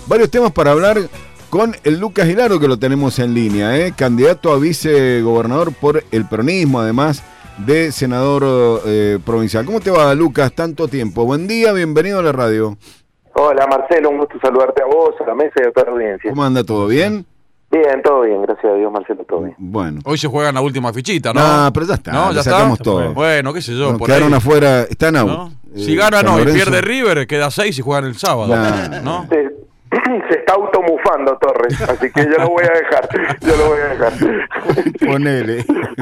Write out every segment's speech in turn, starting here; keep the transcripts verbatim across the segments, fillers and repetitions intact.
varios temas para hablar con el Lucas Hilaro, que lo tenemos en línea, ¿eh? Candidato a vicegobernador por el peronismo, además de senador eh, provincial. ¿Cómo te va, Lucas? Tanto tiempo. Buen día, bienvenido a la radio. Hola, Marcelo, un gusto saludarte a vos, a la mesa y a toda la audiencia. ¿Cómo anda? ¿Todo bien? Bien, todo bien, gracias a Dios, Marcelo, todo bien. Bueno. Hoy se juegan la última fichita, ¿no? No, pero ya está, ¿No? ¿Ya sacamos está? todo. Bueno, qué sé yo, Bueno, por quedaron ahí. afuera, están out. ¿No? Eh, Si gana San no y Lorenzo. pierde River, queda seis y juegan el sábado. Nah. ¿No? Se, se está automufando Torres, así que yo lo voy a dejar, yo lo voy a dejar. Ponele.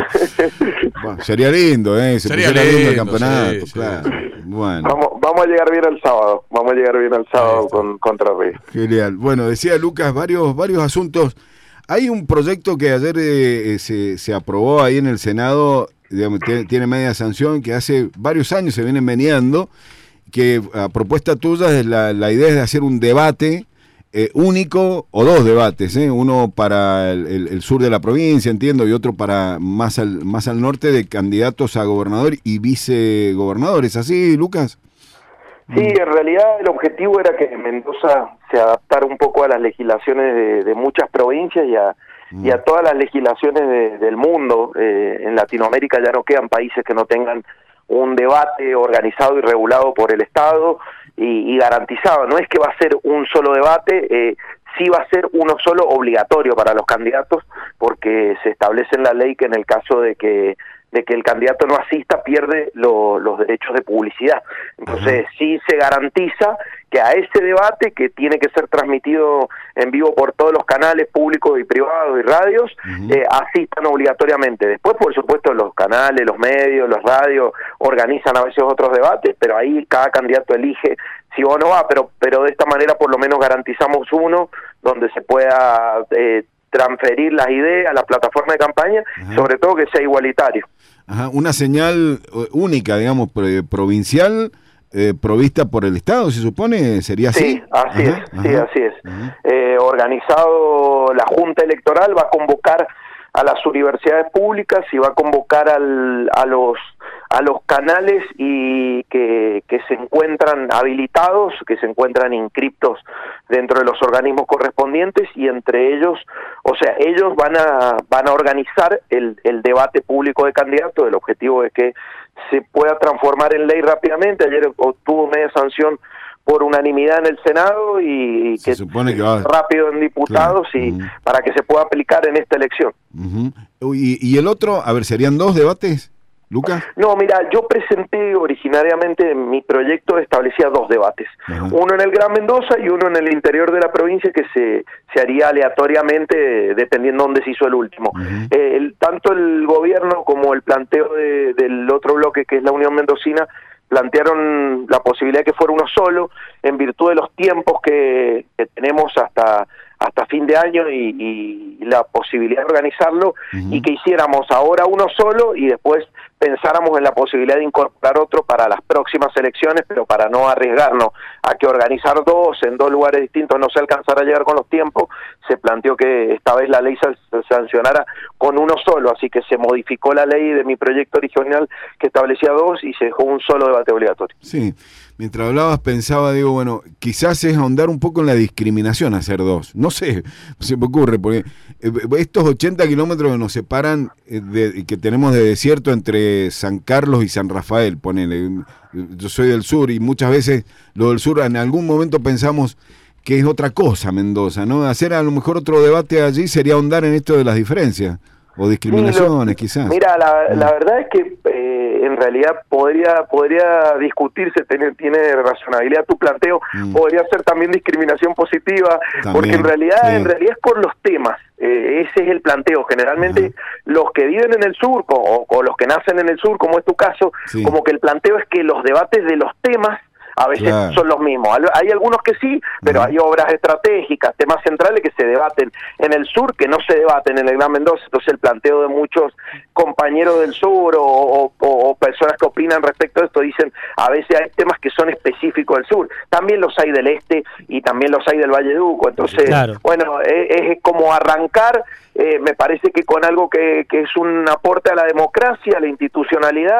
Bueno, sería lindo, ¿eh? Se Sería pusiera lindo el lindo, campeonato, sí, claro. sí. Bueno. Vamos, vamos a llegar bien al sábado, vamos a llegar bien al sábado con, contra River. Genial. Bueno, decía Lucas, varios, varios asuntos. Hay un proyecto que ayer eh, se, se aprobó ahí en el Senado, digamos, tiene, tiene media sanción, que hace varios años se vienen meneando, que a propuesta tuya es la, la idea es de hacer un debate eh, único, o dos debates, ¿eh? Uno para el, el, el sur de la provincia, entiendo, y otro para más al, más al norte, de candidatos a gobernador y vicegobernadores. ¿Así, Lucas? Sí, en realidad el objetivo era que Mendoza se adaptara un poco a las legislaciones de, de muchas provincias y a, mm. y a todas las legislaciones de, del mundo. Eh, en Latinoamérica ya no quedan países que no tengan un debate organizado y regulado por el Estado y, y garantizado. No es que va a ser un solo debate, eh, sí va a ser uno solo obligatorio para los candidatos, porque se establece en la ley que en el caso de que de que el candidato no asista, pierde lo, los derechos de publicidad. Entonces, uh-huh. sí se garantiza que a ese debate, que tiene que ser transmitido en vivo por todos los canales públicos y privados y radios, uh-huh. eh, asistan obligatoriamente. Después, por supuesto, los canales, los medios, los radios organizan a veces otros debates, pero ahí cada candidato elige si va o no va, pero, pero de esta manera por lo menos garantizamos uno donde se pueda eh, transferir las ideas a la plataforma de campaña, uh-huh. sobre todo que sea igualitario. Ajá, una señal única, digamos, provincial, eh, provista por el Estado, se supone, ¿sería así? Sí, así ajá, es, ajá, sí, así es. Ajá. Eh, organizado, la Junta Electoral va a convocar a las universidades públicas y va a convocar al, a los a los canales y que, que se encuentran habilitados, que se encuentran inscriptos dentro de los organismos correspondientes, y entre ellos, o sea, ellos van a van a organizar el, el debate público de candidatos. El objetivo es que se pueda transformar en ley rápidamente. Ayer obtuvo media sanción por unanimidad en el Senado y se que supone que va rápido en diputados, claro. y uh-huh. para que se pueda aplicar en esta elección. Uh-huh. y, y el otro, a ver, ¿serían dos debates, Lucas? No, mira, yo presenté originariamente mi proyecto, establecía dos debates, uh-huh. uno en el Gran Mendoza y uno en el interior de la provincia, que se, se haría aleatoriamente dependiendo de dónde se hizo el último. Uh-huh. eh, el, tanto el gobierno como el planteo de, del otro bloque, que es la Unión Mendocina, plantearon la posibilidad de que fuera uno solo, en virtud de los tiempos que, que tenemos hasta hasta fin de año y, y la posibilidad de organizarlo, uh-huh. y que hiciéramos ahora uno solo y después pensáramos en la posibilidad de incorporar otro para las próximas elecciones, pero para no arriesgarnos a que organizar dos en dos lugares distintos no se alcanzara a llegar con los tiempos, se planteó que esta vez la ley se sancionara con uno solo, así que se modificó la ley de mi proyecto original que establecía dos y se dejó un solo debate obligatorio. Sí, mientras hablabas pensaba, digo, bueno, quizás es ahondar un poco en la discriminación hacer dos, no sé, se me ocurre, porque estos ochenta kilómetros que nos separan, de, que tenemos de desierto entre San Carlos y San Rafael, ponele, yo soy del sur y muchas veces lo del sur en algún momento pensamos que es otra cosa Mendoza, ¿no? Hacer a lo mejor otro debate allí sería ahondar en esto de las diferencias o discriminaciones, sí, lo, quizás. Mira, la, mm. la verdad es que eh, en realidad podría podría discutirse, tiene, tiene razonabilidad tu planteo, mm. podría ser también discriminación positiva, también, porque en realidad sí. en realidad es por los temas. Eh, ese es el planteo. Generalmente ajá. los que viven en el sur o, o los que nacen en el sur, como es tu caso, sí. como que el planteo es que los debates de los temas a veces claro. son los mismos. Hay algunos que sí, pero uh-huh. hay obras estratégicas, temas centrales que se debaten en el sur, que no se debaten en el Gran Mendoza. Entonces el planteo de muchos compañeros del sur o, o, o personas que opinan respecto a esto dicen, a veces hay temas que son específicos del sur. También los hay del este y también los hay del Valle de Uco. Entonces, claro. bueno, es, es como arrancar, eh, me parece que con algo que, que es un aporte a la democracia, a la institucionalidad,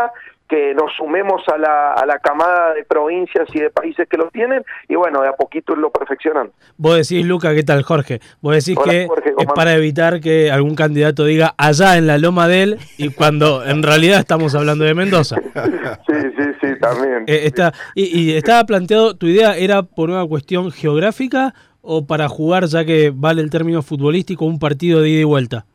que nos sumemos a la, a la camada de provincias y de países que lo tienen, y bueno, de a poquito irlo perfeccionando. Vos decís, Luca, ¿qué tal, Jorge? Vos decís Hola, que Jorge, es para evitar que algún candidato diga allá en la loma de él, y cuando en realidad estamos hablando de Mendoza. Sí, sí, sí, también. Eh, está, y, y estaba planteado, ¿tu idea era por una cuestión geográfica o para jugar, ya que vale el término futbolístico, un partido de ida y vuelta?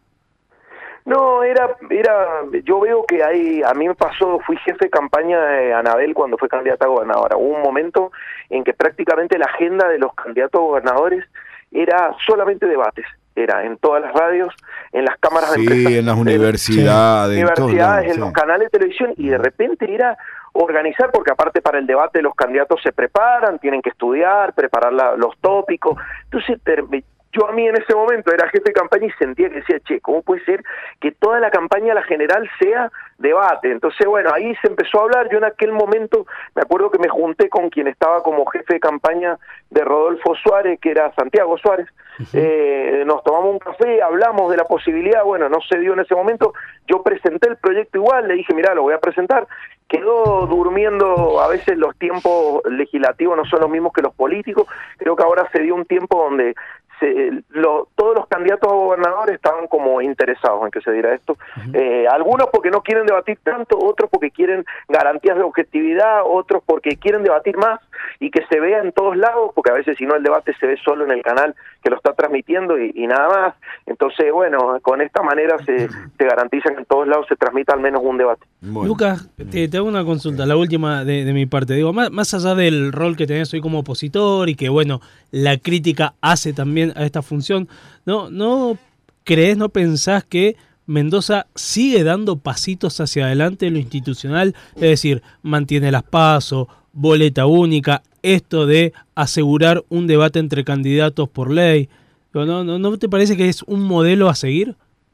No, era, era, yo veo que hay, a mí me pasó, fui jefe de campaña de Anabel cuando fue candidata a gobernadora. Hubo un momento en que prácticamente la agenda de los candidatos a gobernadores era solamente debates. Era en todas las radios, en las cámaras sí, de empresas. Sí, en las universidades. En, universidades, en sí. los canales de televisión, y de repente era organizar, porque aparte para el debate los candidatos se preparan, tienen que estudiar, preparar la, los tópicos. Entonces, ter, yo a mí en ese momento era jefe de campaña y sentía que decía, che, ¿cómo puede ser que toda la campaña, la general, sea debate? Entonces, bueno, ahí se empezó a hablar. Yo en aquel momento me acuerdo que me junté con quien estaba como jefe de campaña de Rodolfo Suárez, que era Santiago Suárez. Uh-huh. eh, nos tomamos un café, hablamos de la posibilidad, bueno, no se dio en ese momento. Yo presenté el proyecto igual, le dije, mirá, lo voy a presentar. Quedó durmiendo, a veces los tiempos legislativos no son los mismos que los políticos. Creo que ahora se dio un tiempo donde se, lo, todos los candidatos a gobernadores estaban como interesados en que se diera esto. Uh-huh. eh, algunos porque no quieren debatir tanto, otros porque quieren garantías de objetividad, otros porque quieren debatir más y que se vea en todos lados, porque a veces si no el debate se ve solo en el canal que lo está transmitiendo y, y nada más. Entonces, bueno, con esta manera se, se garantiza que en todos lados se transmita al menos un debate. Bueno. Lucas, te, te hago una consulta, la última de, de mi parte. Digo, más, más allá del rol que tenés hoy como opositor y que, bueno, la crítica hace también a esta función, ¿no, no crees, no pensás que Mendoza sigue dando pasitos hacia adelante en lo institucional? Es decir, mantiene las PASO, boleta única, esto de asegurar un debate entre candidatos por ley. ¿No, no, no te parece que es un modelo a seguir?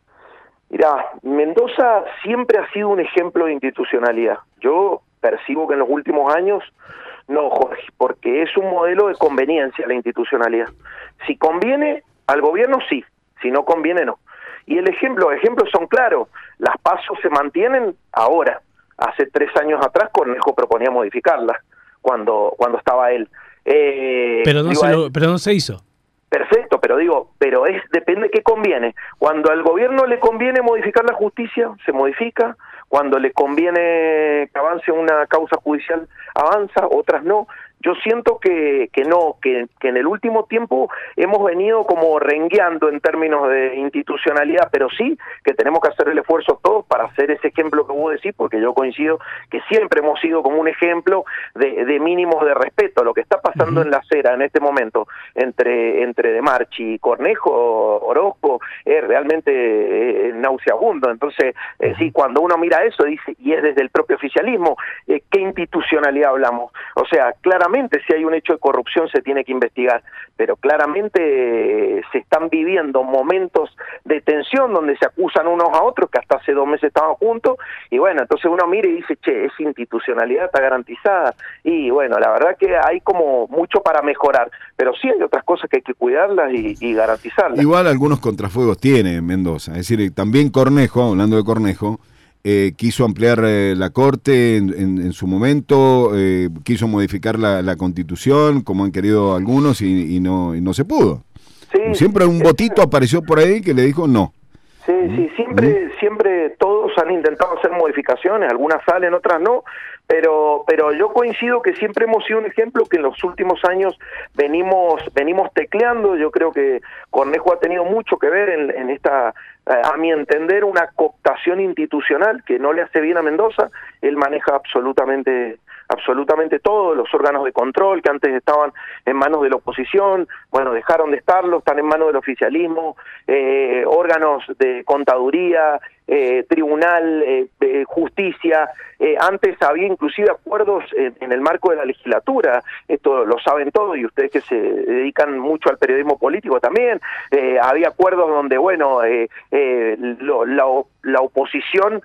Mirá, Mendoza siempre ha sido un ejemplo de institucionalidad. Yo percibo que en los últimos años, no, Jorge, porque es un modelo de conveniencia la institucionalidad. Si conviene al gobierno, sí. Si no conviene, no. Y el ejemplo, los ejemplos son claros. Las PASO se mantienen ahora. Hace tres años atrás Cornejo proponía modificarlas cuando cuando estaba él. Eh, pero no digo, se lo, pero no se hizo. Perfecto, pero digo, pero es depende qué conviene. Cuando al gobierno le conviene modificar la justicia, se modifica. Cuando le conviene que avance una causa judicial, avanza, otras no. Yo siento que, que no, que, que en el último tiempo hemos venido como rengueando en términos de institucionalidad, pero sí que tenemos que hacer el esfuerzo todos para hacer ese ejemplo que vos decís, porque yo coincido que siempre hemos sido como un ejemplo de, de mínimos de respeto. Lo que está pasando uh-huh. en la acera en este momento entre entre De Marchi y Cornejo, Orozco, es realmente eh, nauseabundo. Entonces, eh, sí, cuando uno mira eso, dice, y es desde el propio oficialismo, eh, ¿qué institucionalidad hablamos? O sea, claramente si hay un hecho de corrupción se tiene que investigar, pero claramente eh, se están viviendo momentos de tensión donde se acusan unos a otros que hasta hace dos meses estaban juntos, y bueno, entonces uno mira y dice, che, esa institucionalidad está garantizada, y bueno, la verdad que hay como mucho para mejorar, pero sí hay otras cosas que hay que cuidarlas y, y garantizarlas. Igual algunos contrafuegos tiene Mendoza, es decir, también Cornejo, hablando de Cornejo, Eh, quiso ampliar eh, la Corte en, en, en su momento, eh, quiso modificar la, la Constitución, como han querido algunos, y, y, no, y no se pudo. Sí, siempre un botito apareció por ahí que le dijo no. Sí, sí, siempre, ¿Mm? siempre todos han intentado hacer modificaciones, algunas salen, otras no, pero pero yo coincido que siempre hemos sido un ejemplo que en los últimos años venimos venimos tecleando. Yo creo que Cornejo ha tenido mucho que ver en, en esta, a mi entender, una cooptación institucional que no le hace bien a Mendoza. Él maneja absolutamente absolutamente todo, los órganos de control que antes estaban en manos de la oposición, bueno, dejaron de estarlo, están en manos del oficialismo, eh, órganos de contaduría, eh, tribunal, eh, eh, justicia, eh, antes había inclusive acuerdos en, en el marco de la legislatura, esto lo saben todos y ustedes que se dedican mucho al periodismo político también, eh, había acuerdos donde, bueno, eh, eh, lo, la, la oposición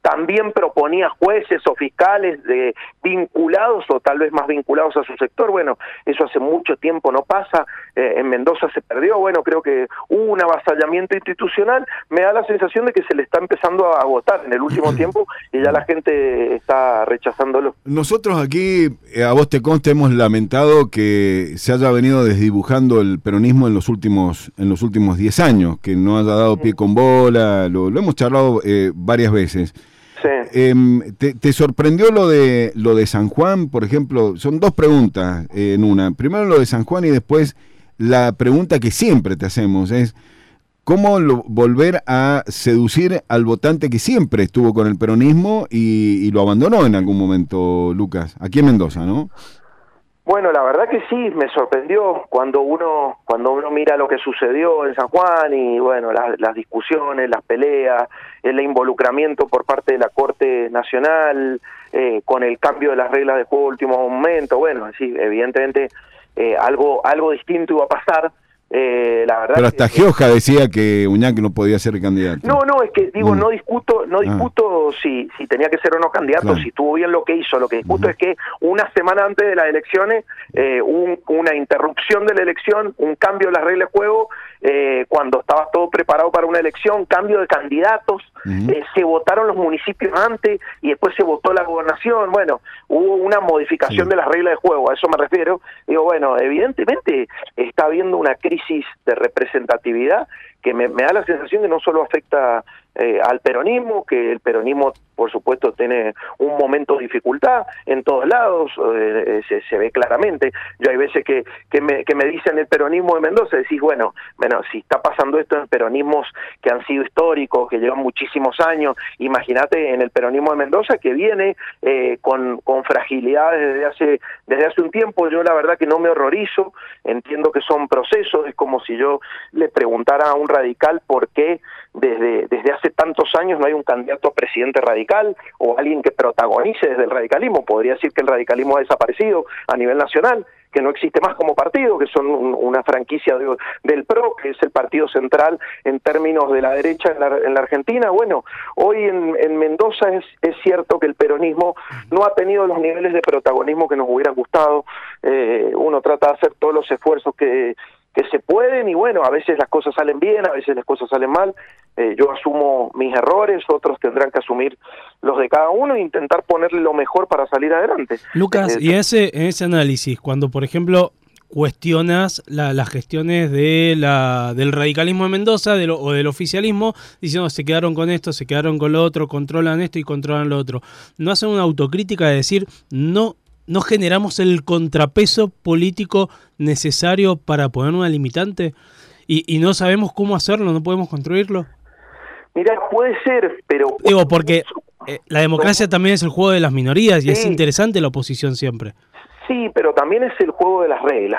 también proponía jueces o fiscales de, vinculados o tal vez más vinculados a su sector. Bueno, eso hace mucho tiempo no pasa, eh, en Mendoza se perdió, bueno, creo que hubo un avasallamiento institucional, me da la sensación de que se le está empezando a agotar en el último tiempo y ya la gente está rechazándolo. Nosotros aquí, eh, a vos te consta, hemos lamentado que se haya venido desdibujando el peronismo en los últimos en los últimos diez años, que no haya dado pie con bola, lo, lo hemos charlado eh, varias veces. Sí. Eh, ¿te, ¿Te sorprendió lo de lo de San Juan, por ejemplo? Son dos preguntas eh, en una. Primero lo de San Juan y después la pregunta que siempre te hacemos es ¿cómo lo, volver a seducir al votante que siempre estuvo con el peronismo y, y lo abandonó en algún momento, Lucas? Aquí en Mendoza, ¿no? Bueno, la verdad que sí, me sorprendió cuando uno cuando uno mira lo que sucedió en San Juan y bueno, las, las discusiones, las peleas, el involucramiento por parte de la Corte Nacional, eh, con el cambio de las reglas de juego último momento. Bueno, sí, evidentemente eh, algo algo distinto iba a pasar. Eh, la verdad Pero hasta que, Gioja decía que Uñac no podía ser candidato. No, no, es que digo, Bueno. no discuto, no discuto ah. si, si tenía que ser o no candidato, claro. si estuvo bien lo que hizo. Lo que discuto uh-huh. es que una semana antes de las elecciones, eh, un, una interrupción de la elección, un cambio de las reglas de juego, eh, cuando estaba todo preparado para una elección, cambio de candidatos, uh-huh. eh, se votaron los municipios antes y después se votó la gobernación. Bueno, hubo una modificación sí. de las reglas de juego, a eso me refiero. Digo, bueno, evidentemente está habiendo una crisis de representatividad que me, me da la sensación que no solo afecta eh, al peronismo, que el peronismo por supuesto tiene un momento de dificultad en todos lados, eh, se, se ve claramente. Yo hay veces que, que, me, que me dicen el peronismo de Mendoza, decís, bueno, bueno, si está pasando esto en peronismos que han sido históricos, que llevan muchísimos años, imagínate en el peronismo de Mendoza que viene eh, con, con fragilidades desde hace, desde hace un tiempo. Yo la verdad que no me horrorizo, entiendo que son procesos, es como si yo le preguntara a un radical por qué desde, desde hace tantos años no hay un candidato a presidente radical o alguien que protagonice desde el radicalismo. Podría decir que el radicalismo ha desaparecido a nivel nacional, que no existe más como partido, que son un, una franquicia de, del P R O, que es el partido central en términos de la derecha en la, en la Argentina. Bueno, hoy en, en Mendoza es, es cierto que el peronismo no ha tenido los niveles de protagonismo que nos hubieran gustado. Eh, uno trata de hacer todos los esfuerzos que que se pueden y bueno, a veces las cosas salen bien, a veces las cosas salen mal. Eh, yo asumo mis errores, otros tendrán que asumir los de cada uno e intentar ponerle lo mejor para salir adelante. Lucas, eh, y ese, ese análisis, cuando por ejemplo cuestionas la, las gestiones de la, del radicalismo de Mendoza de lo, o del oficialismo, diciendo se quedaron con esto, se quedaron con lo otro, controlan esto y controlan lo otro, ¿no hacen una autocrítica de decir no no generamos el contrapeso político necesario para poner una limitante y, y no sabemos cómo hacerlo, no podemos construirlo? Mira, puede ser, pero... Digo, porque eh, la democracia también es el juego de las minorías y sí. es interesante la oposición siempre. Sí, pero también es el juego de las reglas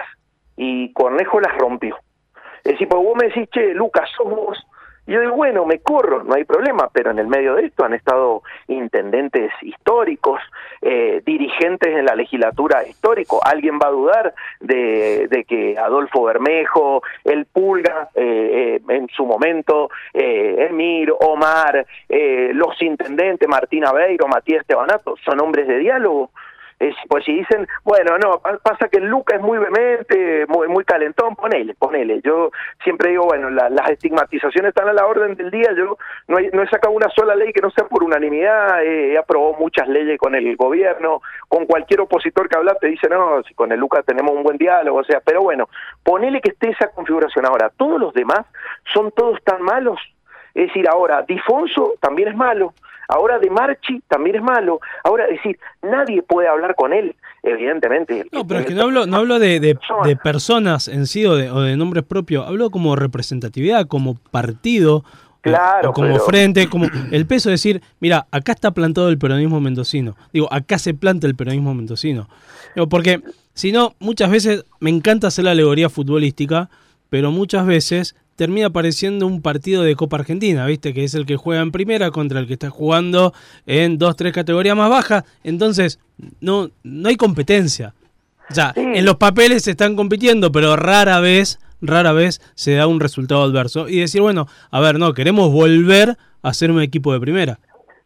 y Cornejo las rompió. Es decir, porque vos me decís, che, Lucas, sos vos... Y yo digo, bueno, me corro, no hay problema, pero en el medio de esto han estado intendentes históricos, eh, dirigentes en la legislatura histórico. ¿Alguien va a dudar de, de que Adolfo Bermejo, el Pulga, eh, eh, en su momento, eh, Emir, Omar, eh, los intendentes, Martín Aveiro, Matías Estebanato, son hombres de diálogo? Es, pues si dicen, bueno, no, pasa que el Luca es muy vehemente, muy, muy calentón, ponele, ponele. Yo siempre digo, bueno, la, las estigmatizaciones están a la orden del día. Yo no, hay, no he sacado una sola ley que no sea por unanimidad, eh, he aprobado muchas leyes con el gobierno, con cualquier opositor que habla te dice, no, si con el Luca tenemos un buen diálogo, o sea, pero bueno, ponele que esté esa configuración. Ahora, todos los demás son todos tan malos. Es decir, ahora, Difonso también es malo. Ahora De Marchi también es malo. Ahora, es decir, nadie puede hablar con él, evidentemente. No, pero es que no hablo, no hablo de, de, de personas en sí o de, o de nombres propios. Hablo como representatividad, como partido, claro, o como pero... frente, como el peso de decir, mira, acá está plantado el peronismo mendocino. Digo, acá se planta el peronismo mendocino. Digo, porque si no, muchas veces me encanta hacer la alegoría futbolística, pero muchas veces termina pareciendo un partido de Copa Argentina, ¿viste? Que es el que juega en primera contra el que está jugando en dos, tres categorías más bajas. Entonces, no, no hay competencia. O sea, sí. En los papeles se están compitiendo, pero rara vez, rara vez se da un resultado adverso. Y decir, bueno, a ver, no, queremos volver a ser un equipo de primera.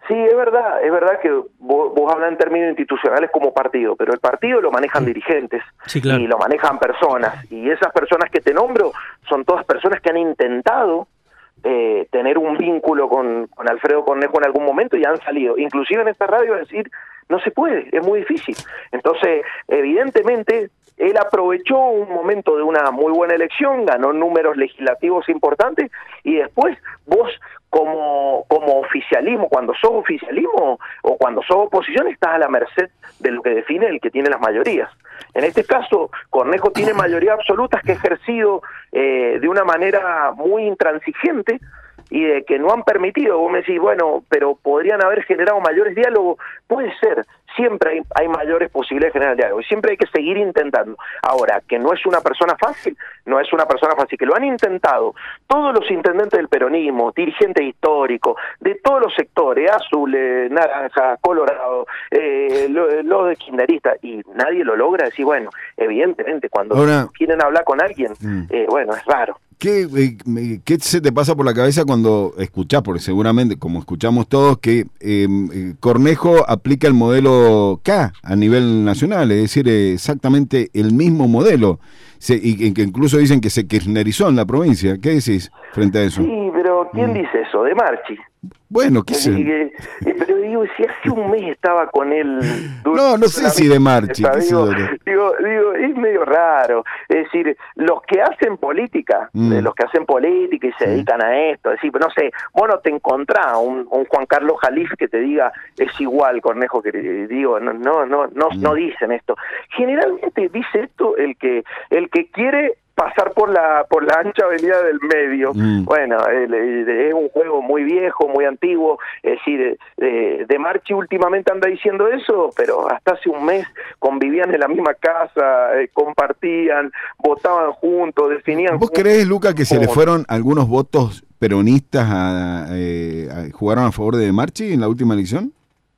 Sí, es verdad, es verdad que vos, vos hablas en términos institucionales como partido, pero el partido lo manejan Sí. dirigentes Sí, claro. y lo manejan personas, y esas personas que te nombro son todas personas que han intentado eh, tener un vínculo con, con Alfredo Cornejo en algún momento y han salido, inclusive en esta radio, a decir, no se puede, es muy difícil. Entonces, evidentemente, él aprovechó un momento de una muy buena elección, ganó números legislativos importantes, y después vos, como, como oficialismo, cuando sos oficialismo o cuando sos oposición, estás a la merced de lo que define el que tiene las mayorías. En este caso, Cornejo tiene mayoría absoluta que ha ejercido eh, de una manera muy intransigente y de que no han permitido. Vos me decís, bueno, pero podrían haber generado mayores diálogos. Puede ser, siempre hay, hay mayores posibilidades de generar diálogo y siempre hay que seguir intentando. Ahora, que no es una persona fácil, no es una persona fácil, que lo han intentado todos los intendentes del peronismo, dirigentes históricos, de todos los sectores, azules, naranja, colorado, eh, los lo de kirchneristas, y nadie lo logra. Decir, bueno, evidentemente, cuando Ahora, quieren hablar con alguien, mm. eh, bueno, es raro. ¿Qué, eh, ¿Qué se te pasa por la cabeza cuando escuchás, porque seguramente, como escuchamos todos, que eh, Cornejo aplica el modelo K a nivel nacional, es decir, eh, exactamente el mismo modelo, se, y que incluso dicen que se kirchnerizó en la provincia? ¿Qué decís frente a eso? Sí, pero ¿quién Mm. dice eso? De Marchi. Bueno, qué sé. Eh, eh, pero digo, si hace un mes estaba con él... No, no sé si de Marchi, qué sé digo, yo. digo, digo, es medio raro. Es decir, los que hacen política, Mm. eh, los que hacen política y se Sí. dedican a esto, es decir, no sé, vos no te encontrás un, un Juan Carlos Jalif que te diga es igual, Cornejo, que digo, no, no, no, no, Mm. no dicen esto. Generalmente dice esto el que, el que quiere pasar por la por la ancha avenida del medio. Mm. Bueno, el, el, es un juego muy viejo, muy antiguo, es decir, de, de Marchi últimamente anda diciendo eso, pero hasta hace un mes convivían en la misma casa, eh, compartían, votaban juntos, definían... ¿Vos juntos creés, Luca, que se le cómo- fueron algunos votos peronistas a, eh, a- jugaron a favor de Marchi en la última elección?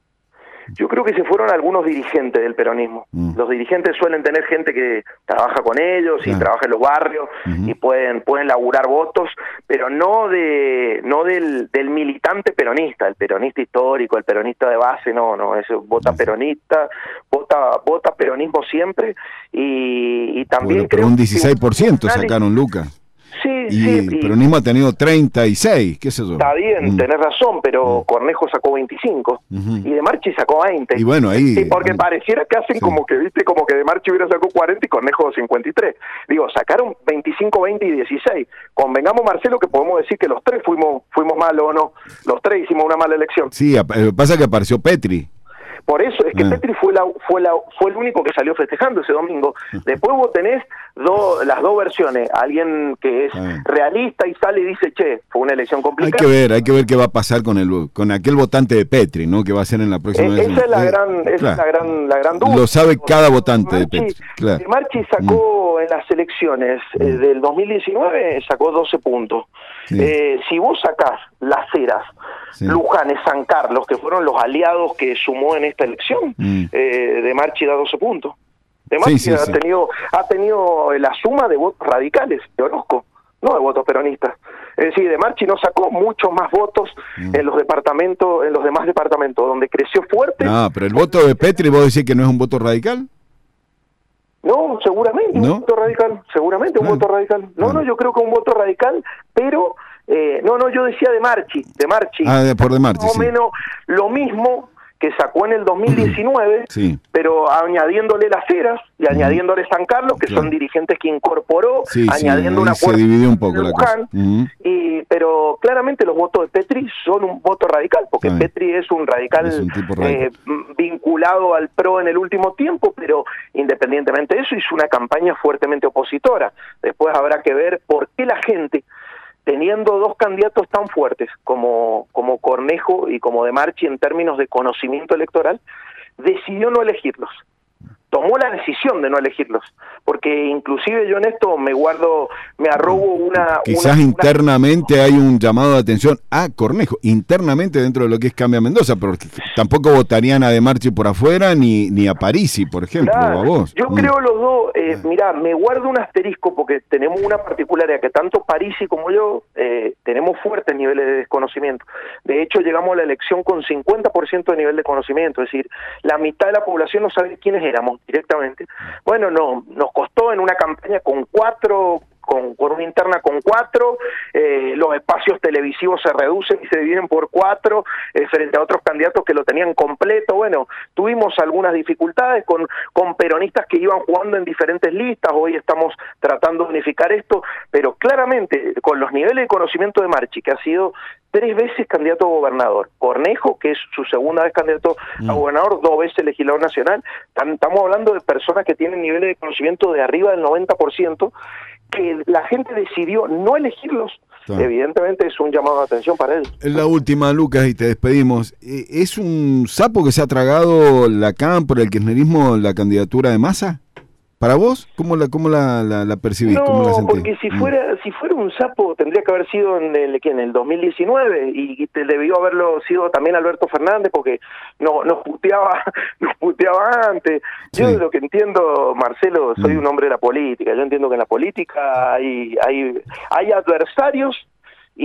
Yo creo que se fueron algunos dirigentes del peronismo. Mm. Los dirigentes suelen tener gente que trabaja con ellos y Claro. trabaja en los barrios Ujú. y pueden pueden laburar votos, pero no de no del, del militante peronista, el peronista histórico, el peronista de base, no, no, eso vota Sí. peronista, vota vota peronismo siempre y, y también Bueno, pero creo un que dieciséis por ciento un análisis- sacaron, Luca. Sí, Y sí, el y- peronismo ha tenido treinta y seis, qué sé yo. está bien, Mm. tenés razón, pero Mm. Cornejo sacó veinticinco Ujú. y de Marchi sacó veinte. Y bueno, ahí... Sí, porque ahí- pareciera que hacen Sí. como que, viste, como que de Marchi hubiera sacado cuarenta y Cornejo cincuenta y tres. Digo, sacaron veinticinco, veinte y dieciséis. Convengamos, Marcelo, que podemos decir que los tres fuimos fuimos malos o no. Los tres hicimos una mala elección. Sí, ap- lo que pasa es que apareció Petri. Por eso es que Ah. Petri fue la, fue la, fue el único que salió festejando ese domingo. Después vos tenés do, las dos versiones. Alguien que es Ah. realista y sale y dice, che, fue una elección Hay complicada. que ver, hay que ver qué va a pasar con el con aquel votante de Petri, ¿no? Que va a ser en la próxima Eh, elección. esa es la Eh, gran, esa claro. es la gran, la gran duda. Lo sabe cada votante de Marchi, Petri, claro. de Marchi sacó en las elecciones eh, Mm. del dos mil diecinueve, sacó doce puntos. Sí. Eh, si vos sacás Las Heras, Sí. Luján, San Carlos, que fueron los aliados que sumó en esta elección, Mm. eh, de Marchi da doce puntos. De Marchi Sí, sí, ha sí. tenido ha tenido la suma de votos radicales de Orozco, no de votos peronistas. Es decir, de Marchi no sacó muchos más votos Mm. en los departamentos, en los demás departamentos, donde creció fuerte. No, pero el voto de Petri, ¿vos decís que no es un voto radical? No, seguramente ¿No? un voto radical, seguramente un Claro. voto radical. No, Claro. no, yo creo que un voto radical, pero eh, no, no, yo decía de Marchi, de Marchi. Ah, de- por de Marchi, Más o sí. menos lo mismo que sacó en el dos mil diecinueve, Sí. pero añadiéndole Las Heras y añadiéndole San Carlos, que Claro. son dirigentes que incorporó, Sí, sí, añadiendo ahí una se fuerza dividió un poco de la cosa. Luján, Ujú. y, pero claramente los votos de Petri son un voto radical, porque Está bien. Petri es un radical, Es un tipo radical. eh, m- vinculado al PRO en el último tiempo, pero independientemente de eso hizo una campaña fuertemente opositora. Después habrá que ver por qué la gente, teniendo dos candidatos tan fuertes como, como Cornejo y como De Marchi en términos de conocimiento electoral, decidió no elegirlos. tomó la decisión de no elegirlos, porque inclusive yo en esto me guardo, me arrobo una... Quizás una, internamente una... hay un llamado de atención a Cornejo, internamente dentro de lo que es Cambia Mendoza, pero tampoco votarían a De Marchi por afuera ni, ni a Parisi, por ejemplo, Claro, o a vos. Yo mm. creo los dos, eh, mirá, me guardo un asterisco porque tenemos una particularidad que tanto Parisi como yo eh, tenemos fuertes niveles de desconocimiento. De hecho, llegamos a la elección con cincuenta por ciento de nivel de conocimiento, es decir, la mitad de la población no sabía quiénes éramos directamente. Bueno, no, nos costó en una campaña con cuatro... Con, con una interna con cuatro, eh, los espacios televisivos se reducen y se dividen por cuatro, eh, frente a otros candidatos que lo tenían completo. Bueno, tuvimos algunas dificultades con, con peronistas que iban jugando en diferentes listas, hoy estamos tratando de unificar esto, pero claramente con los niveles de conocimiento de Marchi, que ha sido tres veces candidato a gobernador, Cornejo, que es su segunda vez candidato mm. a gobernador, dos veces legislador nacional, estamos hablando de personas que tienen niveles de conocimiento de arriba del noventa por ciento, que la gente decidió no elegirlos, claro. Evidentemente es un llamado de atención para él. La última, Lucas, y te despedimos. ¿Es un sapo que se ha tragado la C A M por el kirchnerismo la candidatura de Massa? ¿Para vos? ¿Cómo la cómo la, la, la percibís? No, ¿Cómo la sentís? porque si fuera si fuera un sapo tendría que haber sido en el, ¿qué? En el dos mil diecinueve y, y te debió haberlo sido también Alberto Fernández porque no nos puteaba nos puteaba antes. Yo Sí. de lo que entiendo, Marcelo, soy mm. un hombre de la política. Yo entiendo que en la política hay hay hay adversarios y,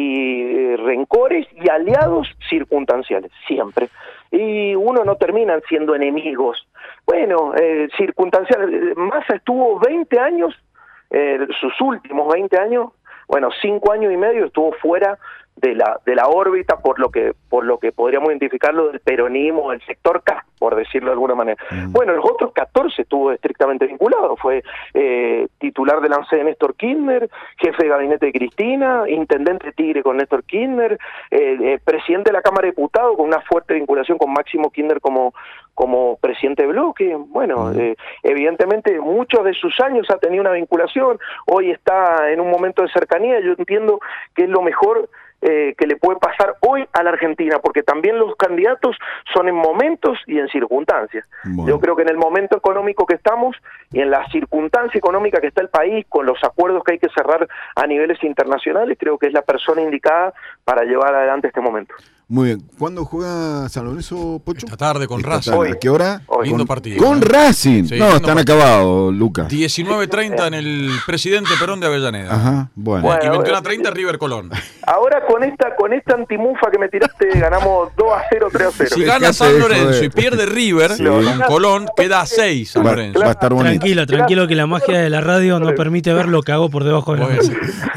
y rencores y aliados circunstanciales, siempre. Y uno no terminan siendo enemigos. Bueno, eh, circunstancial. Massa estuvo veinte años, eh, sus últimos veinte años, bueno, cinco años y medio estuvo fuera de la de la órbita por lo que por lo que podríamos identificarlo del peronismo, del sector K, por decirlo de alguna manera. Mm. Bueno, los otros catorce estuvo estrictamente vinculado, fue eh, titular de la ANSE de Néstor Kirchner, jefe de gabinete de Cristina, intendente Tigre con Néstor Kirchner, eh, eh, presidente de la Cámara de Diputados con una fuerte vinculación con Máximo Kirchner como como presidente de bloque. Bueno, mm. eh, evidentemente muchos de sus años ha tenido una vinculación, hoy está en un momento de cercanía, yo entiendo que es lo mejor Eh, que le puede pasar hoy a la Argentina, porque también los candidatos son en momentos y en circunstancias. Bueno. Yo creo que en el momento económico que estamos y en la circunstancia económica que está el país, con los acuerdos que hay que cerrar a niveles internacionales, creo que es la persona indicada para llevar adelante este momento. Muy bien. ¿Cuándo juega San Lorenzo, Pocho? Esta tarde con Esta Racing. Tarde. ¿A qué hora? Hoy. Lindo con, partido. Con ¿eh? Racing. Sí, no, están partido. acabados, Lucas. diecinueve treinta en el Presidente Perón de Avellaneda. Ajá, bueno. bueno y veintiuno treinta River Colón. Ahora con esta con esta antimufa que me tiraste ganamos dos a cero, tres a cero. Si gana San Lorenzo y pierde River Sí. con Colón, queda a seis San Va, Lorenzo. va a estar bonito. Tranquilo, tranquilo que la magia de la radio no permite ver lo que hago por debajo de la Bueno. mesa.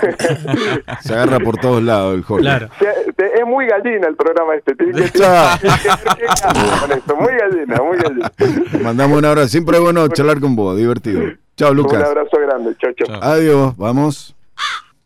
Se agarra por todos lados el Jorge. Claro. Es muy gallina el programa este. Tiene que Ya. con esto. Muy gallina, muy gallina. Te mandamos un abrazo. Siempre es bueno charlar con vos, divertido. Chao, Lucas. Un abrazo grande. Chau, chau. Chao. Adiós, vamos.